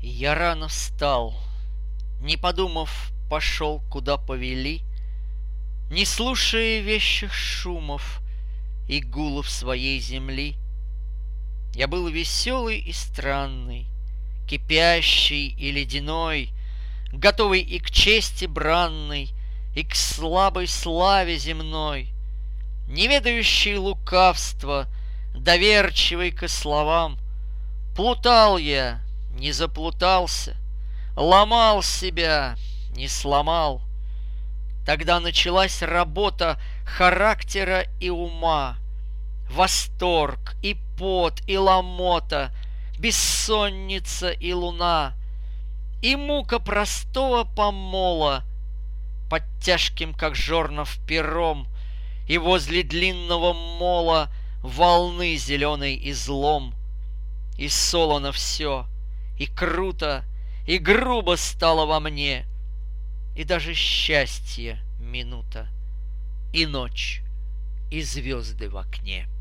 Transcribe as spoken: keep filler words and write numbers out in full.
Я рано встал, не подумав, пошел, куда повели, не слушая вещих шумов и гулов своей земли. Я был веселый и странный, кипящий и ледяной, готовый и к чести бранной, и к слабой славе земной, не ведающий лукавства, доверчивый ко словам. Плутал я, не заплутался, ломал себя, не сломал. Тогда началась работа характера и ума, восторг и пот и ломота, бессонница и луна, и мука простого помола под тяжким, как жорнов, пером, и возле длинного мола волны зеленой излом. И солоно все, и круто, и грубо стало во мне, и даже счастье минута, и ночь, и звезды в окне.